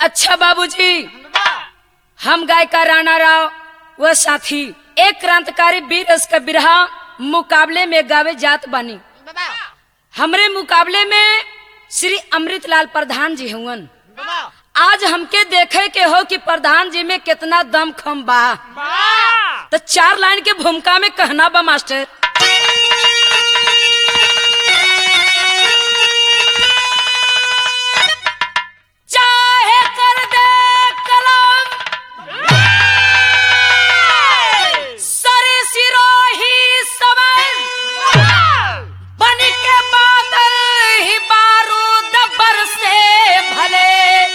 अच्छा बाबूजी, हम गायिका राणा राव व साथी एक क्रांतिकारी वीर रस का बिरहा मुकाबले में गावे जात बानी। हमरे मुकाबले में श्री अमृतलाल प्रधान जी हुवन। आज हमके देखे के हो कि प्रधान जी में कितना दम खम बा। तो 4 लाइन के भूमिका में कहना बा मास्टर। चाहे कर दे कलम सरे सिरोही समन, बन के बादल ही बारूद बरसे भले,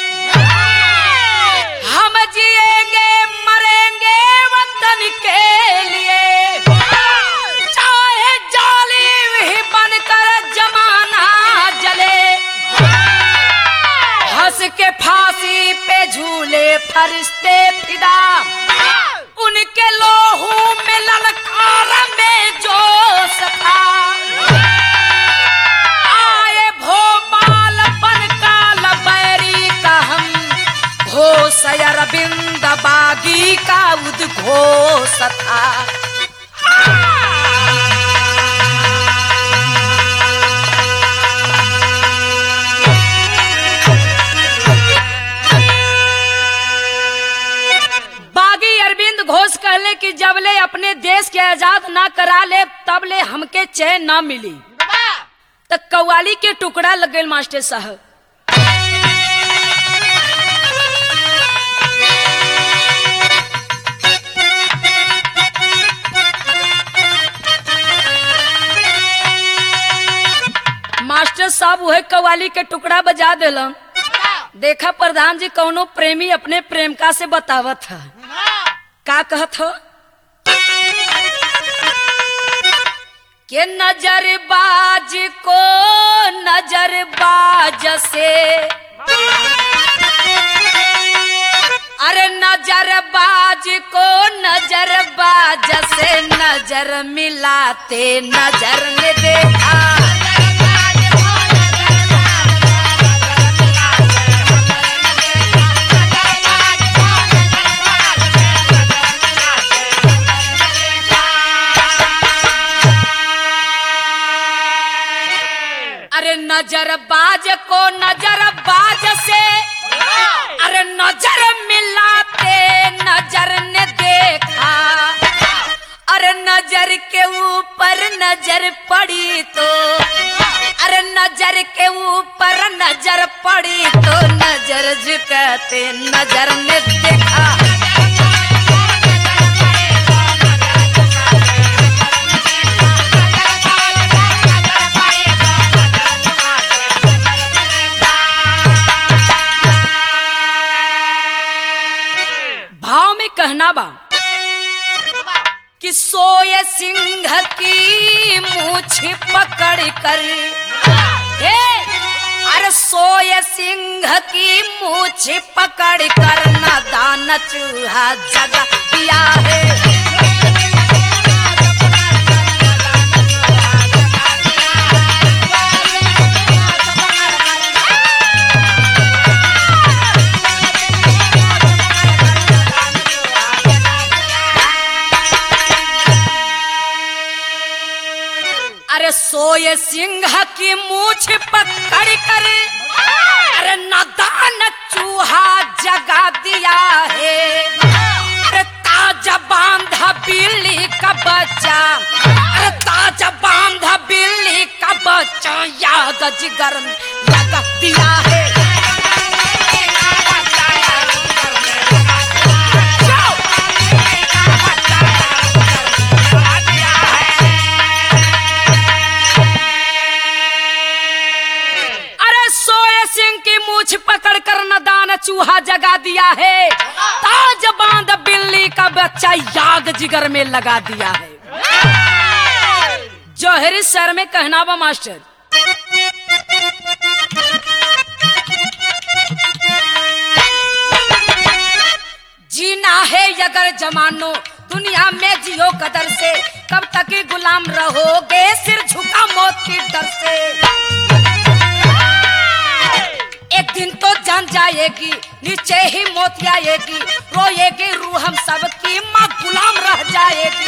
हम जिएंगे मरेंगे वतन के लिए, चाहे जालिम ही बनकर जमाना जले, हंस के फांसी पे झूले फरिश्ते फिदा, उनके लोहू में ललकार में जो सखा, आए भोपाल बनका लबैरी का हम, घोष अरविंद बागी का उद्घोष था। बागी अरविंद घोष कहले कि जबले अपने देश के आजाद ना करा ले तबले हमके चैन ना मिली। तो कव्वाली के टुकड़ा लग गए मास्टर साहब। मास्टर साहब वह कव्वाली के टुकड़ा बजा दिलन। देखा प्रधान जी कौनो प्रेमी अपने प्रेमिका से बतावत है, का कहत हो कि नजरबाज को नजरबाज से, अरे नजरबाज को नजरबाज से नजर मिलाते नजर ने देखा, नजरबाज को नजरबाज से, अरे नजर मिलाते नजर ने देखा, अरे नजर के ऊपर नजर पड़ी तो, अरे नजर के ऊपर नजर पड़ी तो नजर झुकाते नजर ने देखा। कहना बा कि सोए सिंह की मूछ पकड़ कर, अरे सोए सिंह की मूछ पकड़ कर नादान चूहा जगा दिया है। सोए सिंह की मूछ पकड़ कर, अरे नादान चूहा जगा दिया है, अरे ताजा बांधा बिल्ली का बच्चा, अरे ताजा बांधा बिल्ली का बच्चा याद जिगर में लगा दिया है। पकड़ कर नदान चूहा जगा दिया है, ताज बांध बिल्ली का बच्चा याद जिगर में लगा दिया है। जौहरी सर में कहना बा मास्टर। जीना है अगर जमानो दुनिया में जियो कदर से, कब तक गुलाम रहोगे सिर झुका मौत की डर से। एक दिन तो जान जाएगी, नीचे ही मौत आएगी, रोएगी रूह हम सबकी, माँ गुलाम रह जाएगी।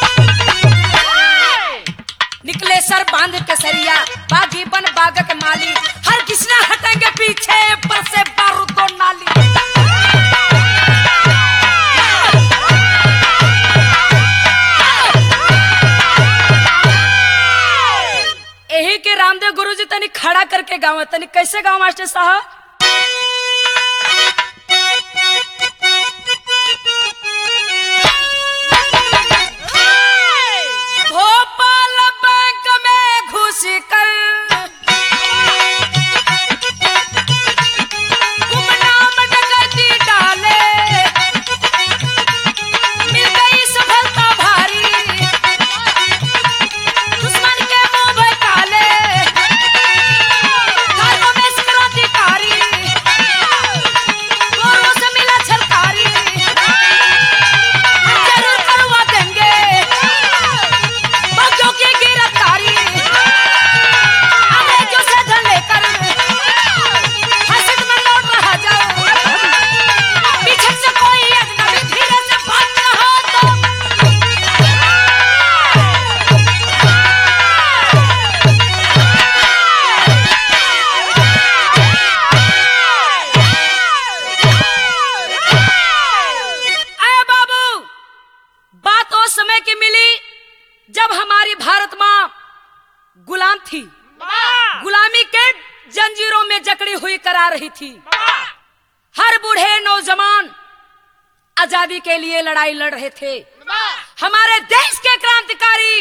निकले सर बांध के सरिया, बागी बन बाग के माली, हर किसने हटेंगे पीछे, पर से बारूद दो नाली। यही के रामदेव गुरुजी तनी खड़ा करके गाँव, तनी कैसे गाँव मास्टर साहब? भोपाल बैंक में घुस कर गुमनाम डकैती डाले, मिल गई सफलता भारी, दुश्मन के मुंह में काले, घरों में क्रांतिकारी, गोरों से मिला छलकारी, हम जरूर करवा देंगे बच्चों की गिरफ्तारी, अंग्रेजों से धन लेकर हसद में लौट रहा जाओ, पीछे से कोई अजनबी धीरे से भाग रहा तो अरे बाबू, बात उस समय की मिली जब हमारी भारत माँ गुलाम थी, गुलामी के जंजीरों में जकड़ी हुई करा रही थी। हर बूढ़े नौजवान आजादी के लिए लड़ाई लड़ रहे थे। हमारे देश के क्रांतिकारी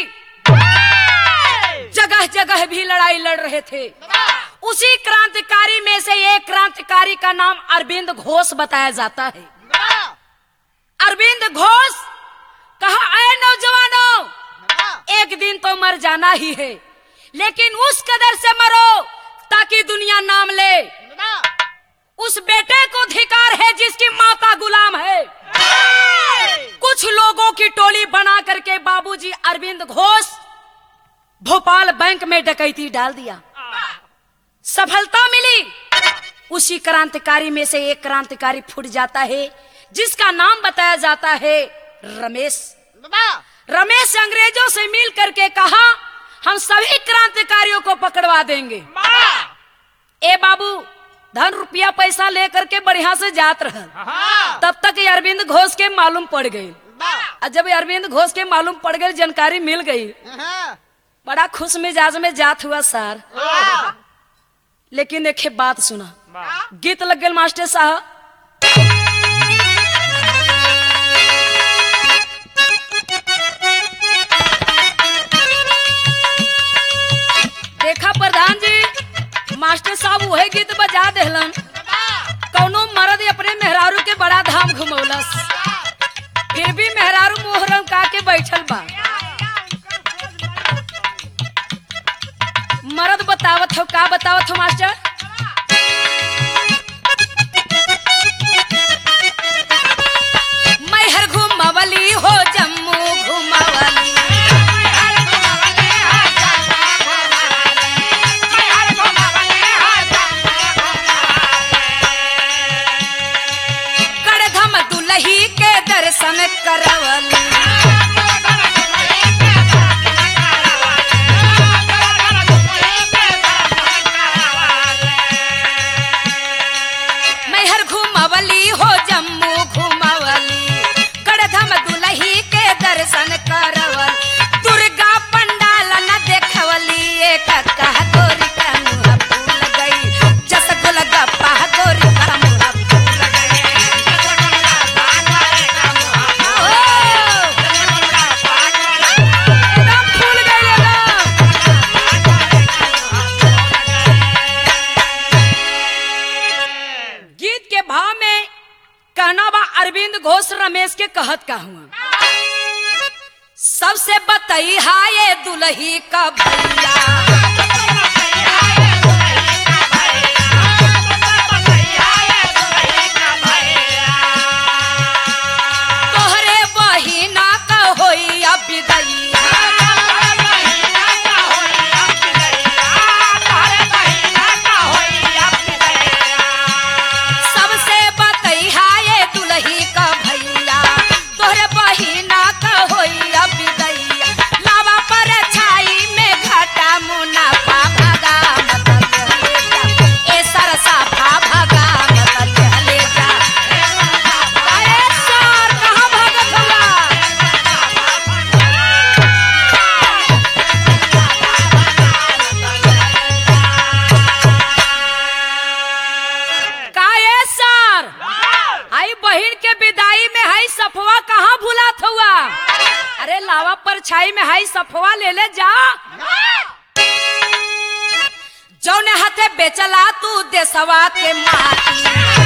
जगह जगह भी लड़ाई लड़ रहे थे। उसी क्रांतिकारी में से एक क्रांतिकारी का नाम अरविंद घोष बताया जाता है। अरविंद घोष कहा, ऐ नौजवानों, एक दिन तो मर जाना ही है, लेकिन उस कदर से मरो ताकि दुनिया नाम ले। उस बेटे को धिकार है जिसकी माता गुलाम है। कुछ लोगों की टोली बना करके बाबूजी अरविंद घोष भोपाल बैंक में डकैती डाल दिया। सफलता मिली। उसी क्रांतिकारी में से एक क्रांतिकारी फूट जाता है जिसका नाम बताया जाता है रमेश। रमेश अंग्रेजों से मिल करके कहा, हम सभी क्रांतिकारियों को पकड़वा देंगे। ए बाबू, धन रुपया पैसा लेकर के बढ़िया से जात रहा। तब तक अरविंद घोष के मालूम पड़ गई। जब अरविंद घोष के मालूम पड़ गई, जानकारी मिल गई, बड़ा खुश मिजाज में जात हुआ सर। लेकिन एक बात सुना, गीत लग गए मास्टर साहब। देखा प्रधान जी, मास्टर साहब वही गीत बजा देलन। कौनो मर्द अपने मेहरारू के बड़ा धाम घुमौलस, फिर भी मेहरारू मोहरम का के बैठल बा। मर्द बतावत हो, का बतावत हो मास्टर? मैं हर घुमावली हो जम्मू घुमावली, गढ़धम दुलही के दर्शन करवली। हो जम्मू घुमावली, गढ़धम दुलही के दर्शन करवल, दुर्गा पंडाल न देखवली। एक कह गोरी का मुँह फूल गई, जस गोलगप्पा गोरी का मुँह फूल गई। एकदम फूल गई। गीत के भाव में कहना बा, अरविंद घोष रमेश के कहत का हुआ, सबसे बतई हाय दुलही का भैया, तोहरे बहिना का होई बिदैया। परछाई में हाई सफवा ले ले जा। जौने हाथे बेचला तू देसवा के माटी,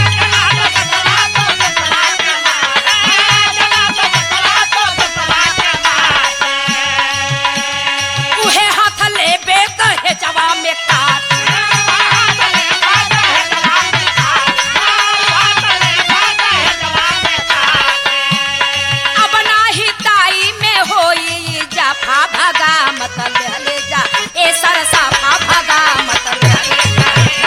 उहे हाथ लेबे कहे जवा में काट। अब नाही ताई में होई जाफा भगा मत ले जा, ए सरसा भगा मत ले जा।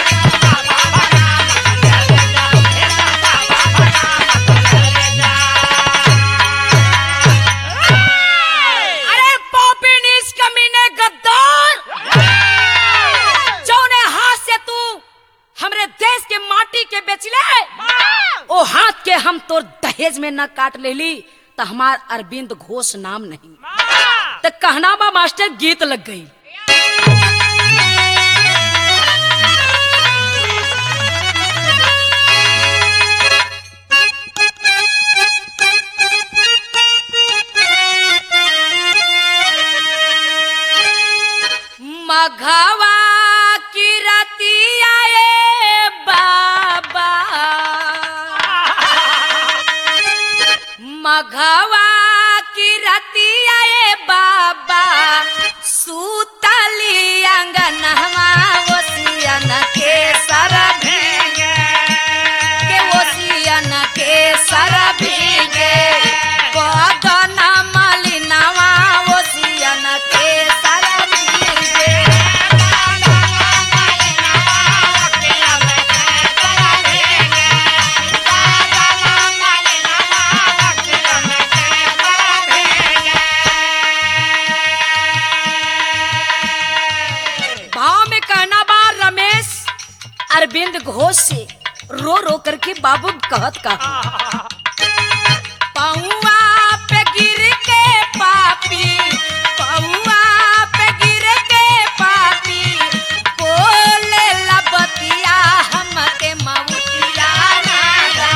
अरे पॉपिनिस कमीने गद्दार, जौने हाथ से तू हमरे देश के माटी के बेचले, ओ हाथ के हम तोर दहेज में न काट लेली तो हमार अरविंद घोष नाम नहीं। तो कहना बा मास्टर गीत लग गई। मघवा की रतिया ए बाबा, मघवा की रतिया ए बाबा, सूतली अंगनवा ओसियन के सर भीगे, के ओसियन के सर भीगे, बदन मलिनवा ओसियन के सर भीगे। भाव में कहना बा रमेश अरविंद घोष से रो रो करके बाबू कहत का, पौआ पे गिर के पापी, पौआ पे गिर के पापी, बोले लबतिया हमके मऊतिया नादा,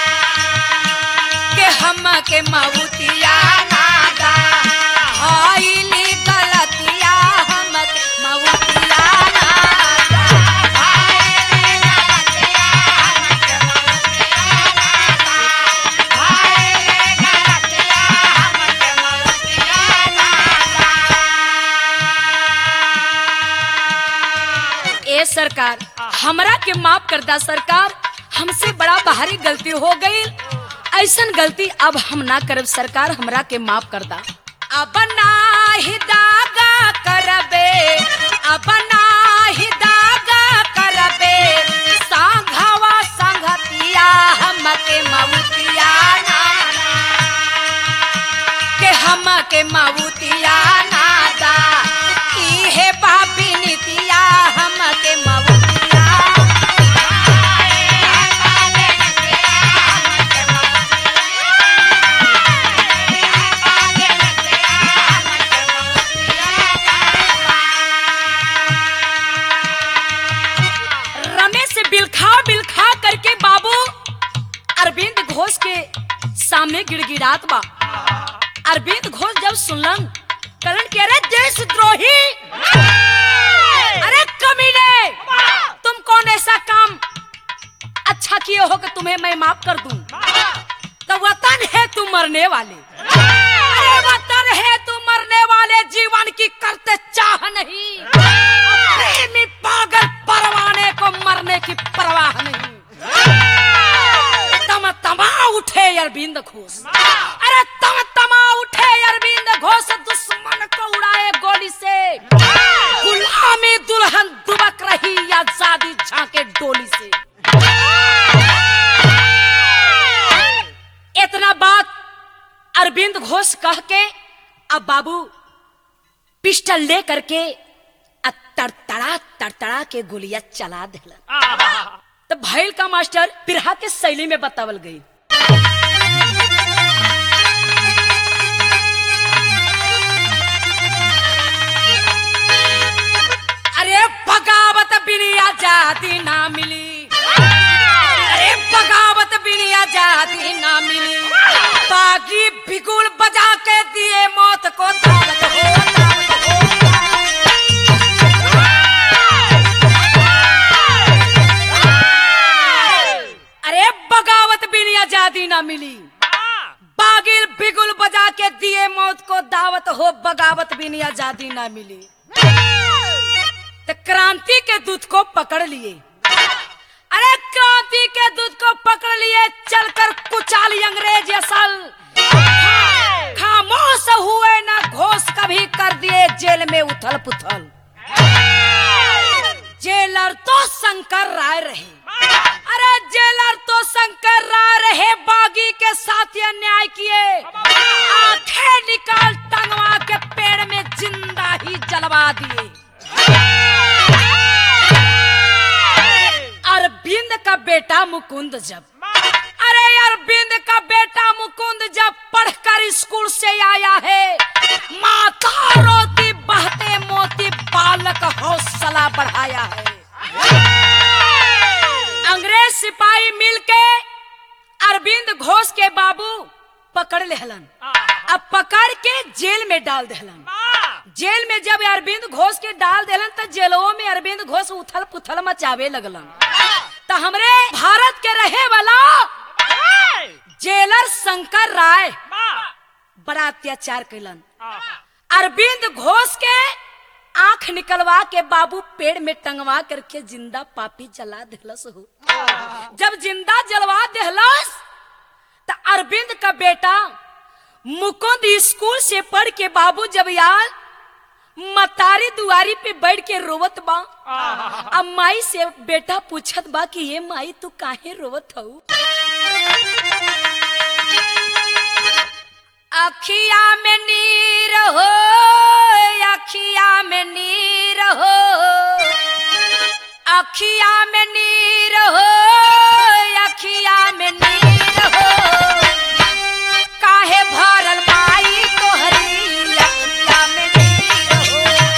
के हमके मऊतिया नादा, आईली गलतिया हमके मऊतिया नादा, आईली गलतिया हमके मऊतिया नादा, आईली गलतिया हमके मऊतिया नादा। ए सरकार हमरा के माफ कर दा सरकार, हमसे बड़ा भारी गलती हो गई, ऐसन गलती अब हम ना करब सरकार, हमरा के माफ कर दा। अब नाही दागा करबे, अब नाही दागा करबे, सांघवा संगतिया हमके मऊतिया नादा, के हमके मऊतिया नादा, इहे बाबी नीतिया हमके मऊतिया। रमेश बिलखा बिलखा करके बाबू अरविंद घोष के सामने गिड़गिड़ात बा। अरविंद घोष जब सुनलन कहलन कि अरे देशद्रोही, अरे कमीने, तुम कौन ऐसा काम अच्छा किए हो कि तुम्हें मैं माफ कर दूं? तो वतन है तू मरने वाले, अरे वतन है तू मरने वाले, जीवन की करते चाह नहीं, प्रेमी पागल परवाने को मरने की परवाह नहीं। तम तमा उठे अरविंद घोष, अरे तम तमा उठे अरविंद घोष, दुश्मन को उड़ाए गोली से, गुलामी दुल्हन दुबक रही आजादी झांके डोली से। इतना बात अरविंद घोष कह के अब बाबू पिस्टल ले करके तड़तड़ा के गोलियां चला देला। तो भैल का मास्टर बिरहा के शैली में बतावल गई। अरे बगावत बिनी आजादी ना मिली, अरे बगावत बिनी आजादी ना मिली, बागी बिगुल बजा के दिए मौत को दावत बगावत हो बगावत भी नहीं आजादी ना मिली। तो क्रांति के दूत को पकड़ लिए। अरे क्रांति के दूत को पकड़ लिए, चलकर कुचाली अंग्रेज असल। खामोश हुए ना घोष, कभी कर दिए जेल में उथल पुथल। जेलर तो शंकर राय रहे। अरे जेलर तो शंकर राय रहे, बागी के साथ ये अन्याय किए। आंखें निकाल टंगवा के पेड़ में जिंदा ही जलवा दिए। अरविंद का बेटा मुकुंद जब, अरे अरविंद का बेटा मुकुंद जब पढ़कर स्कूल से आया है, माता रोती बहते मोती बालक हौसला बढ़ाया है। अंग्रेज सिपाही मिलके अरविंद घोष के बाबू पकड़ लेहलन। अब पकड़ के जेल में डाल देहलन। जेल में जब अरविंद घोष के डाल देलन तो जेलों में अरविंद घोष उथल पुथल मचावे लगलन। तो हमरे भारत के रहे वाला जेलर शंकर राय बड़ा अत्याचार कैलन। अरविंद घोष के आंख निकलवा के बाबू पेड़ में टंगवा करके जिंदा पापी जला देहलस हो। जब जिंदा जलवा देहलस तो अरविंद का बेटा मुकुंद स्कूल से पढ़ के बाबू जब यार मतारी दुआरी पे बैठ के रोवत बा। अब माई से बेटा पूछत बा कि ये माई तू काहे रोवत हऊ? अखिया में नीर हो, अखिया में नीर हो, अखिया में नीर हो, अखिया में नीर हो, काहे भरल माई तोहरी अखिया में नीर हो।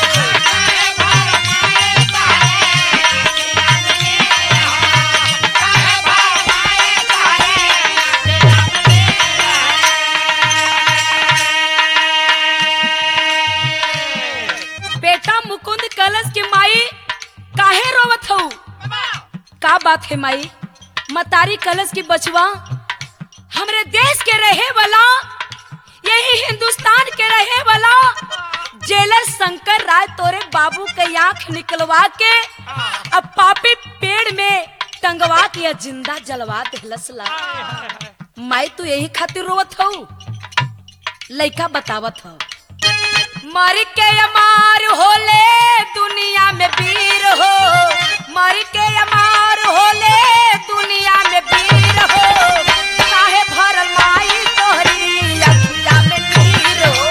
बेटा मुकुंद कलश के माई काहे रोवत हऊ? का बात है माई? मतारी कलश की बचवा हमरे देश के रहे वाला, यही हिंदुस्तान के रहे वाला जेलर शंकर राय तोरे बाबू के आंख निकलवा के अब पापी पेड़ में टंगवा के जिंदा जलवा देहलस ला। माई तू यही खातिर रोवत हऊ? लइका बतावत ह, मर के अमार होले दुनिया में वीर हो, मर के अमार होले दुनिया में वीर हो, काहे भरल माई तोहरी अखिया में नीर हो।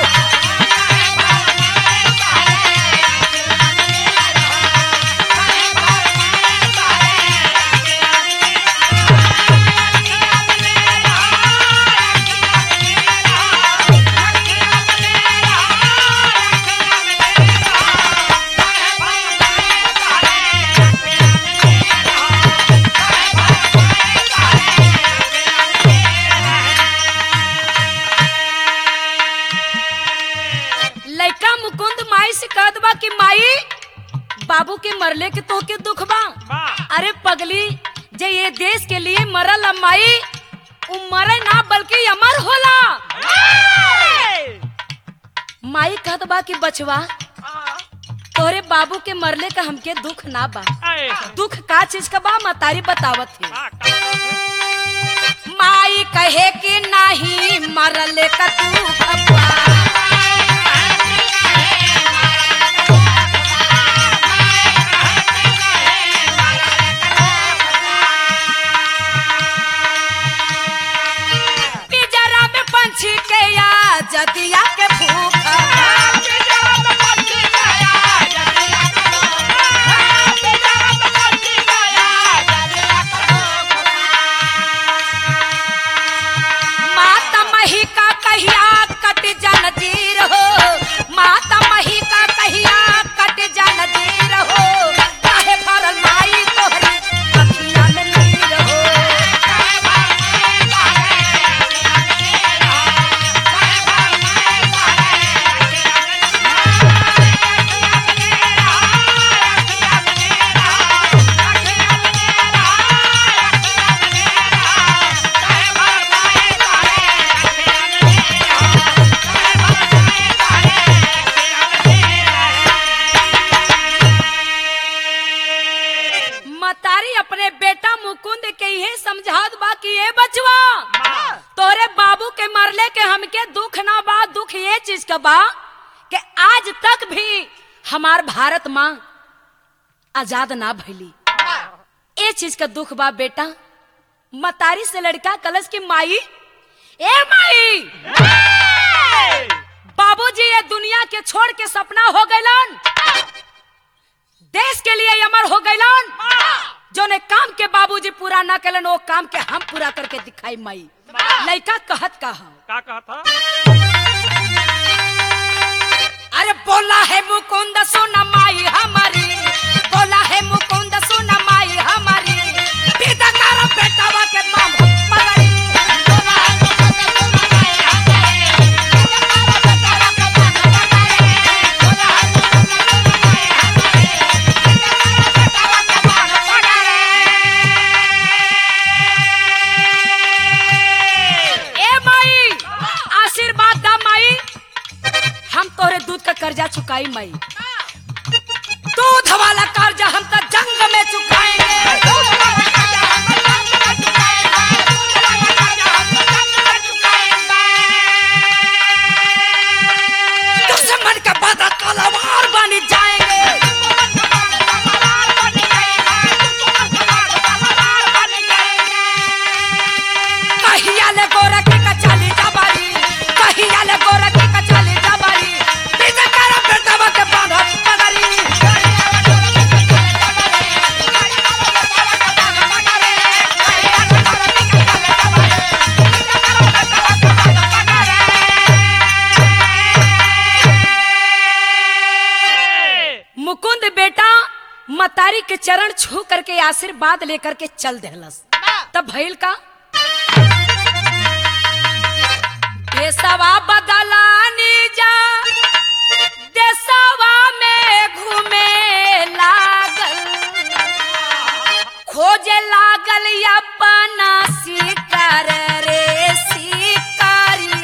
कि माई बाबू के मरले के तो के दुख बा। अरे पगली जे ये देश के लिए मरल माई, उ मरे ना बल्कि अमर होला। माई कहत बा कि बचवा तोरे बाबू के मरले का हमके दुख ना बा। दुख का चीज का बा मतारी बतावत है। माई कहे कि नहीं मरले का दुख बा, जदिया के भूखा माता मही का कहिया कट जन जीर हो, माता मही का कहिया कट जन जीर हो, काहे भरल माई तोहरी अखिया में नीर हो। ये चीज का बा कि आज तक भी हमार भारत माँ आजाद ना भइली। ये चीज का दुख बा बेटा। मतारी से लड़का कलश की माई, ए माई, बाबूजी ये दुनिया के छोड़ के सपना हो गइलन, देश के लिए अमर हो गइलन। जो ने काम के बाबूजी पूरा ना कलन वो काम के हम पूरा करके दिखाई माई। लड़का कहत का था? अरे बोला है मुकुंद सुन माई हमारी, बोला है मुकुंद सुन माई हमारी, पिता कर बेटावा के मां मगरी। बोला है मुकुंद सुन माई हमारी, पिता कर बेटावा के मां मगरी। बोला है मुकुंद सुन माई हमारी, पिता कर बेटावा के मां मगरी। ए माई आशीर्वाद दा माई, हम तोरे दूध का कर्जा चुकाई माई। दूध वाला कर्जा हम तो जंग में चुकाएंगे, दूध वाला कर्जा हम तो जंग में चुकाएंगे, दूध वाला कर्जा हम तो जंग में चुकाएंगे। दुश्मन का बदला तलवार बन जाएंगे, दुश्मन का बदला तलवार बन जाएंगे, दुश्मन का बदला तलवार बन जाएंगे। कहिया ले गोरखी का चली जबारी, कहिया ले गोरखी का चली जबारी, पिता कर बेटावा के बांधा पगड़ी। मुकुंद बेटा मतारी के चरण छू करके आशीर्वाद लेकर के चल देहलस। तब भइल का देशवा बदलानी जा, देशवा में घूमे लागल, खोजे लागल अपना शिकार रे शिकारिया।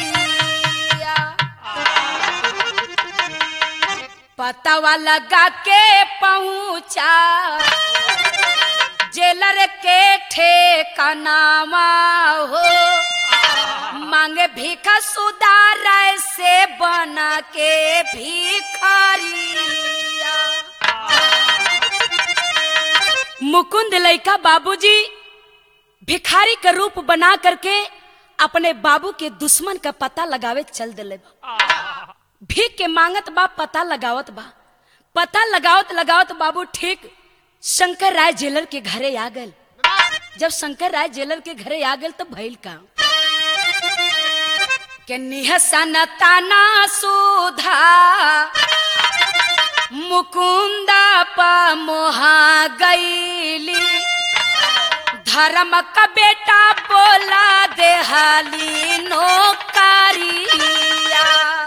पतावा लगा के पहुंचा जेलर के ठेकानावा हो, मांगे भीखा सुधार से बना के भिखारिया। मुकुंद लइका बाबूजी भिखारी का रूप बना करके अपने बाबू के दुश्मन का पता लगावे चल दिले। भीख के मांगत बा, पता लगावत बा, पता लगावत लगावत बाबू ठीक शंकर राय जेलर के घरे आ गए। जब शंकर राय जेलर के घरे आ गए तो भइल का के निहसन ताना सुधा मुकुंदा पा मोहा गईली, धर्म का बेटा बोला देहाली नौकरिया।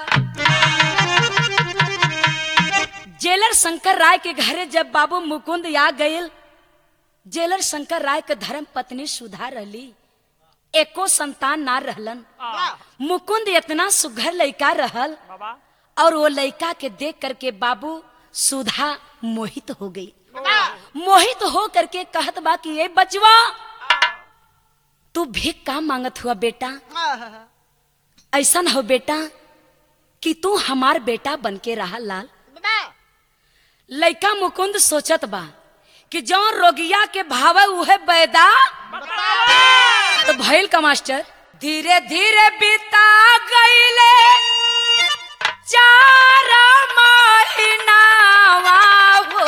जेलर शंकर राय के घरे जब बाबू मुकुंद आ गए, जेलर शंकर राय के धर्म पत्नी सुधा रहली, एको संतान ना रहलन। मुकुंद इतना सुघर लड़का रहल और वो लड़का के देख करके बाबू सुधा मोहित हो गई। मोहित हो करके कहत बा कि ये बचवा तू भीख का मांगत हुआ बेटा, ऐसा न हो बेटा कि तू हमार बेटा बनके रहा लाल। लड़का मुकुंद सोचत बा कि जौन रोगिया के भाव उहे बैदा। तो भइल का मास्टर धीरे धीरे बीता गईले 4 महीनावा हो,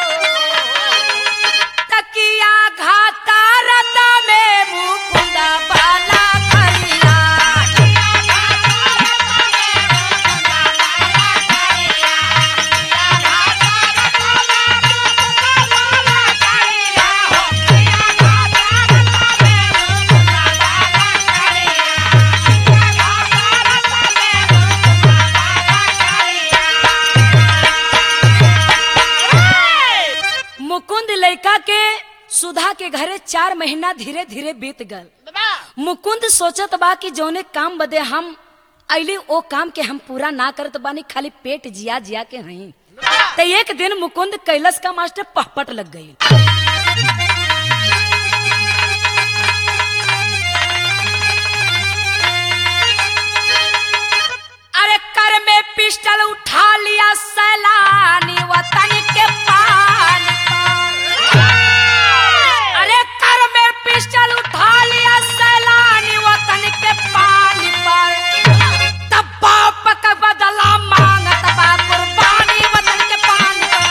तकिया घाता रता में मुकुंदा बाला करिया। मुकुंद लड़का के सुधा के घरे 4 महीना धीरे धीरे बीत गल। मुकुंद सोचत बा कि जौने काम बदे हम अली ओ काम के हम पूरा ना करत बानी, खाली पेट जिया जिया के हई। तो एक दिन मुकुंद कैलाश का मास्टर पहपट लग गई। अरे कर पिस्टल उठा लिया सैलानी वतन के पानी पर। अरे कर में पिस्टल उठा लिया सैलानी वतन के पानी पर। तब बाप का बदला मांगत बा कुर्बानी वतन के पानी पर।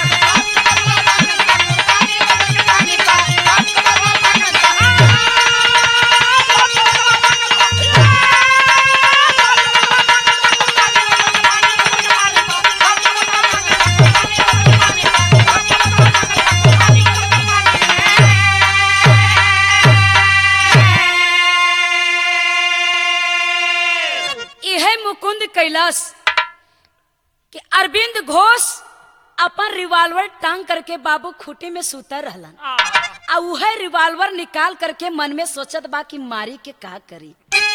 मुकुंद कैलाश कि अरविंद घोष अपन रिवॉल्वर टांग करके बाबू खूटे में सुता रहलन। आ उहे रिवॉल्वर निकाल करके मन में सोचत बा कि मारी के का करी।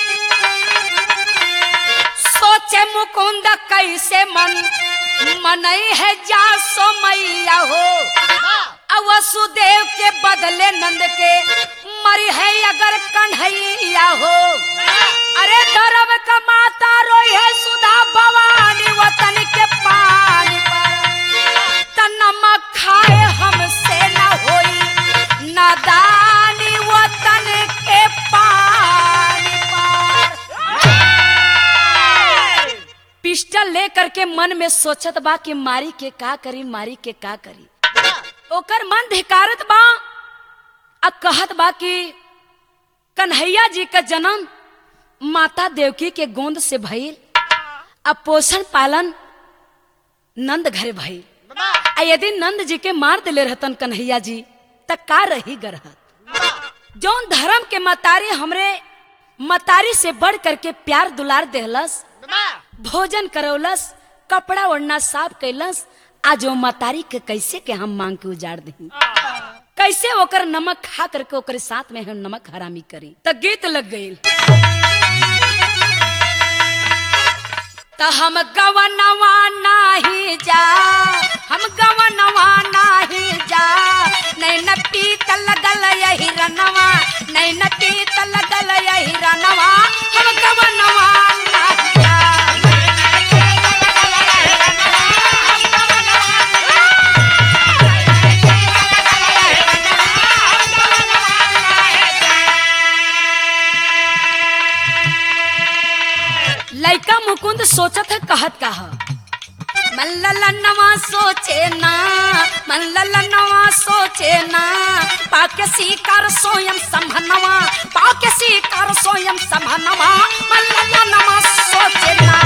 सोचे मुकुंद कैसे मनई है जा सो मैया हो। वसुदेव के बदले नंद के मरी है अगर कन्हैया हो। अरे धर्म का माता रोई है सुधा भवानी वतन के पानी पर। नमक खाए हमसे न होई नादानी वतन के पानी पर। पिस्टल लेकर के मन में सोचत बा कि मारी के का करी, मारी के का करी। ओकर मन धिकारत बा आ कहत बा कि कन्हैया जी का जन्म माता देवकी के गोंद से भइल। अब पोषण पालन नंद घरे भइल। यदि नंद जी के मार दिले रहतन कन्हैया जी त का रही गरहत। जौन धर्म के मतारी हमरे मतारी से बढ़ करके प्यार दुलार देहलस, भोजन करौलस, कपड़ा ओढ़ना साफ कैलस। आज वो मतारी के कैसे के हम मांग के उजाड़ दही, कैसे ओकर नमक खा करके ओकर साथ में हम नमक हरामी करी। त गीत लग गई। त हम गवनवा नाही जा, हम गवनवा नाही जा। नहीं न पीत लगल यही रनवा, नहीं न पीत लगल यही रनवा। हम गवनवा नाही जा। लइका मुकुंद सोचत है कहत कहा। मल्ललनवा सोचे ना, मल्ललनवा सोचे ना। पाके सीकर सोयम संभनवा, पाके सीकर सोयम संभनवा। मल्ललनवा सोचे ना।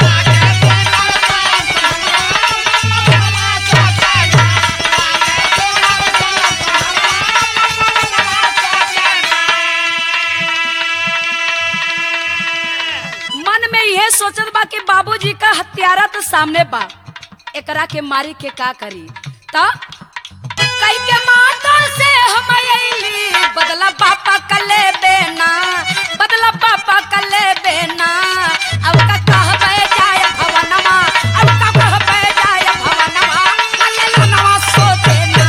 यह सोचत बा कि बाबूजी का हत्यारा तो सामने बा, एकरा के मारी के का करी। त कई के माता से हम अइली, बदला पापा कले बेना, बदला पापा कले बेना। अब का कहबे जाय भवनमा, अब का कहबे जाय भवनमा। मल्ललनवा सोचे ना।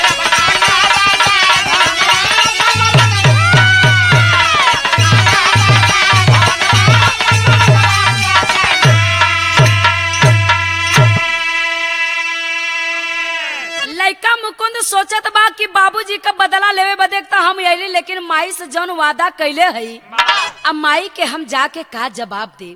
लइका मुकुंद सोचत बा कि बाबूजी का बदला लेवे बदे त हम अइली, लेकिन माई से जौन वादा कैले हई, अब माई के हम जाके का जवाब दे।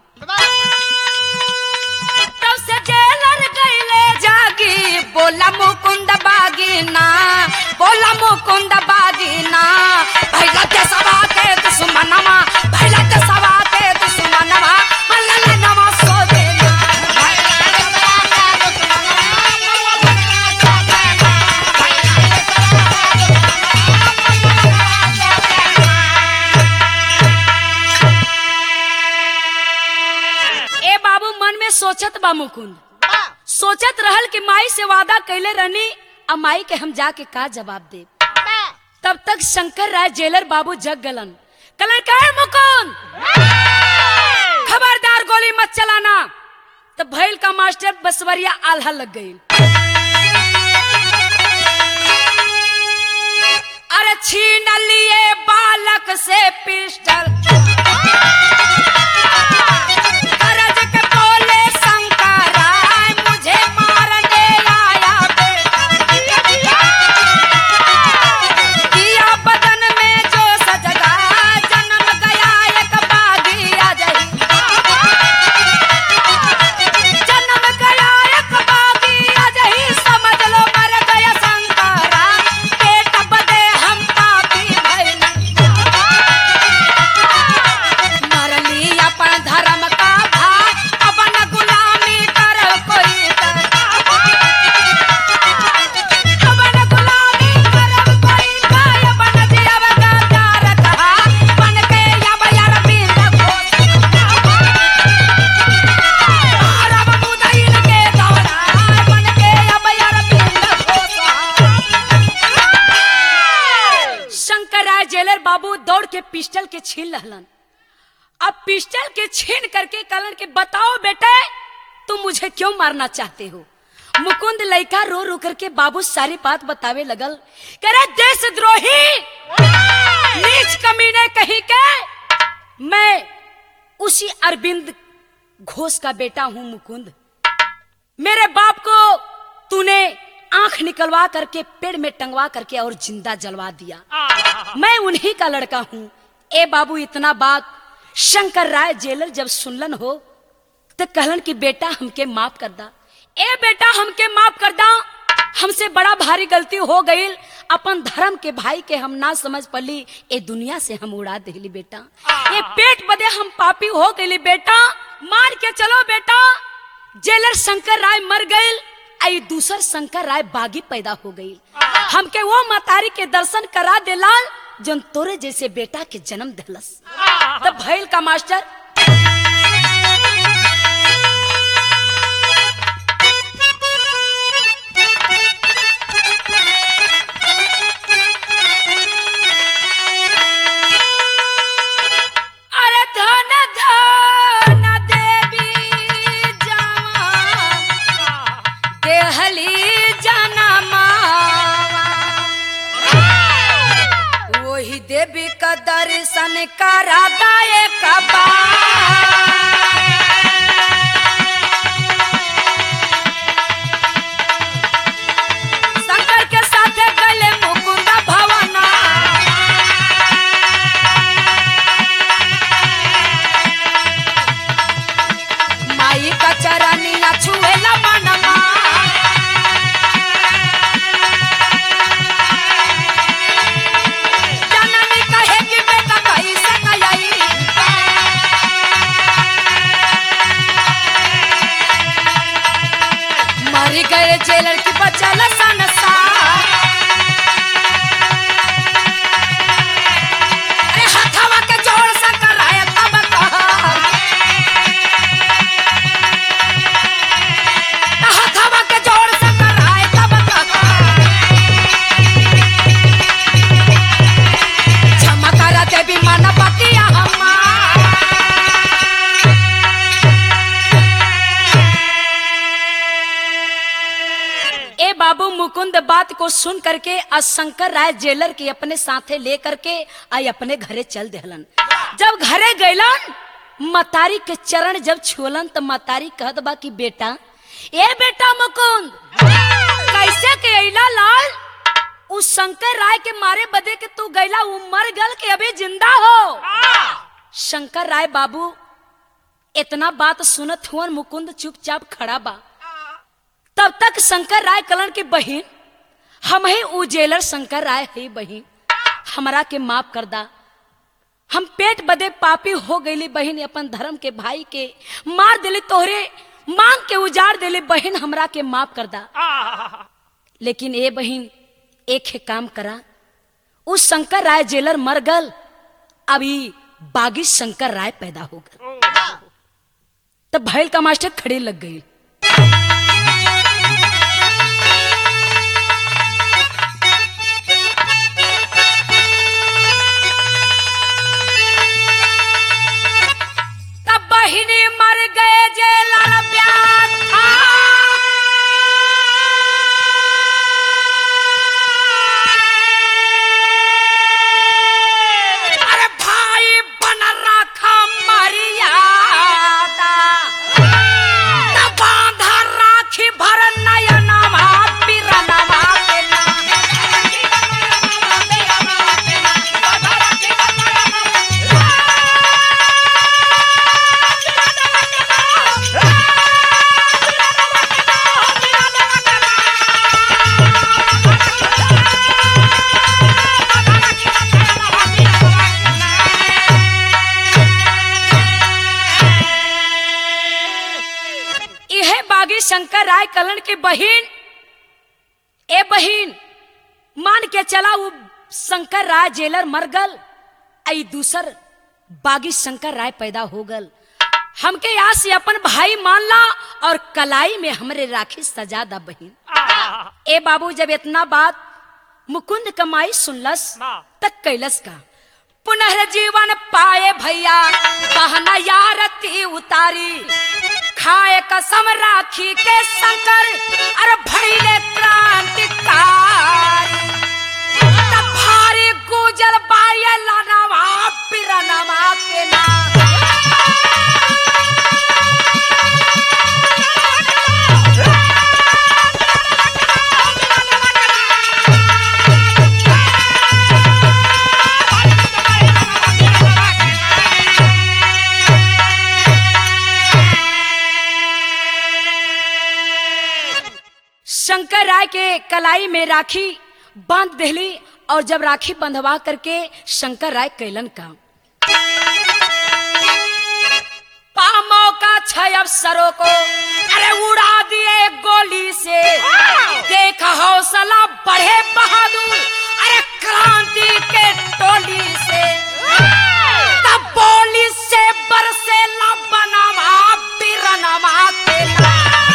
तब से जेलर गइले जागी, बोला मुकुंद बागी ना, बोला मुकुंद बागी ना। भैला ते सवा के दुश्मनवा, भैला ते सवा के दुश्मनवा। मल्ललनवा सोचे ना। सोचत बा मुकुंद, सोचत रहल कि माई से वादा कैले रहनी, अब माई के हम जाके का जवाब दे। तब तक शंकर राय जेलर बाबू जग गलन। कलन कहे मुकुंद खबरदार गोली मत चलाना। तब भैल का मास्टर बसवरिया आल्हा लग गई। अरे छीन लिए बालक से पिस्टल, शंकर दौड़ के पिस्टल के छीन रहलन। अब पिस्टल के छीन करके कहलन कि बताओ बेटे तुम मुझे क्यों मारना चाहते हो। मुकुंद लड़का रो रो करके बाबू सारी बात बतावे लगल। कह रहे देशद्रोही नीच कमीने कहीं के, मैं उसी अरविंद घोष का बेटा हूं मुकुंद। मेरे बाप को तूने आंख निकलवा करके पेड़ में टंगवा करके और जिंदा जलवा दिया। मैं उन्हीं का लड़का हूं। ए बाबू इतना बात शंकर राय जेलर जब सुनलन हो तो कहलन कि बेटा हमके माफ कर दा। ए बेटा हमके माफ कर दा, हमसे बड़ा भारी गलती हो गई। अपन धर्म के भाई के हम ना समझ पली, ए दुनिया से हम उड़ा देली बेटा। ये पेट बदे हम पापी हो गई बेटा, मार के चलो बेटा। जेलर शंकर राय मर गए, आई दूसर शंकर राय बागी पैदा हो गई। हमके वो मतारी के दर्शन करा देला जन तोरे जैसे बेटा के जन्म दिलस। तब भैल का मास्टर देवी का दर्शन करा दाए कबा। शंकर के साथ गले मुकुंद भवना, माई का चरनिया छुएला मनमा। मरी गए जेलर की बचल संसार। अरे हथवा के जोड़ शंकर राय तब हथवा के जोड़ शंकर राय तब क्षमा करा देवी मन पतिया हमार। ए बाबू मुकुंद बात को सुन करके शंकर राय जेलर के अपने साथे ले करके आई अपने घरे चल देहलन। जब घरे गैलन मतारी के चरण जब छुअलन तो मतारी कहत बा कि बेटा, ए बेटा मुकुंद कैसे के अइला लाल? उस शंकर राय के मारे बदे के तू गैला, वो मर गल के अभी जिंदा हो। शंकर राय बाबू इतना बात सुनत हुआ मुकुंद चुपचाप खड़ा बा। तब तक शंकर राय कलन की बहन, हम ही उ जेलर शंकर राय है बहन, हमरा के माफ कर दा। हम पेट बदे पापी हो गईली बहन, अपन धर्म के भाई के मार दिली, तोहरे मांग के उजाड़ दिली बहन, हमरा के माफ कर दा। लेकिन ए बहन एक है काम करा, उस शंकर राय जेलर मर गल, अभी बागी शंकर राय पैदा हो गल। तब भैल का मास्टर खड़े लग गई। बहिनी मर गए जेलर प्यार था, अरे भाई बन रखा मर्यादा, बांधा राखी भर नयनवा पिरनवा के नाम। शंकर राय कलन के बहिन, ए बहिन मान के चला वो शंकर राय जेलर मर गल, आई दूसर बागी शंकर राय पैदा हो गल। हमके यहाँ से अपन भाई मान ला और कलाई में हमरे राखी सजा दा बहिन। ए बाबू जब इतना बात मुकुंद कमाई सुनलस तक कैलस का पुनर्जीवन पाए भैया बहना यारती उतारी खाए कसम राखी के शंकर अरे भैले क्रांतिकारी तब भारी गुजर बाये लानवा बिरनवा के ना शंकर राय के कलाई में राखी बांध देली और जब राखी बंधवा करके शंकर राय कैलन काम पामों का छह अफसरों को अरे उड़ा दिए गोली से देख हौसला बढ़े बहादुर अरे क्रांति के टोली से तब बोली से बरसे ला बनवा बिरनवा के ला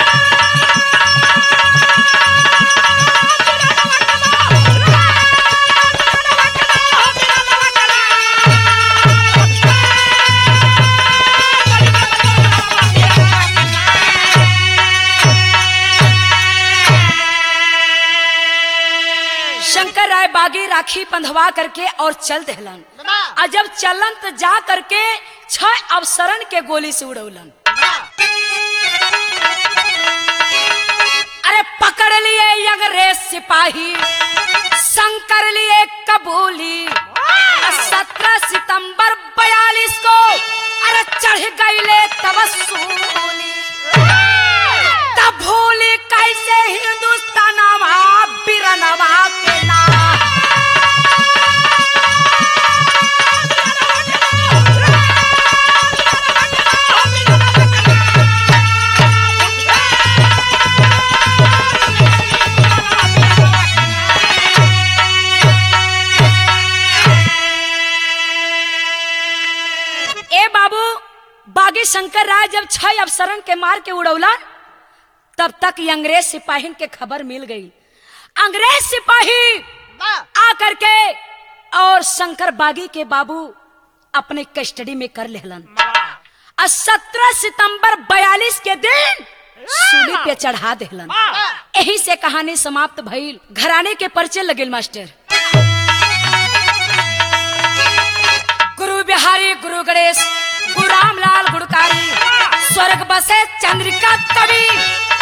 शंकर राय बागी राखी बंधवा करके और चल दहलन और जब चलन तो जा करके 6 अफसरन के गोली से उड़ौलन अरे पकड़ लिए अंग्रेज सिपाही शंकर लिए कबूली 17 सितंबर 42 को अरे चढ़ गईले तबसूली तब भूली कैसे हिंदुस्तानवा बिरनवा के ना ए बाबू बागी शंकर राय जब 6 अफसरन के मार के उड़ौला तब तक अंग्रेज सिपाही के खबर मिल गई अंग्रेज सिपाही आकर के और शंकर बागी के बाबू अपने कस्टडी में कर लेलन 17 सितंबर 42 के दिन सूली पे चढ़ा देलन यही से कहानी समाप्त भइल घराने के पर्चे लगे मास्टर गुरु बिहारी गुरु गणेश गुरु रामलाल गुड़कारी स्वर्ग बसे चंद्रिका कवि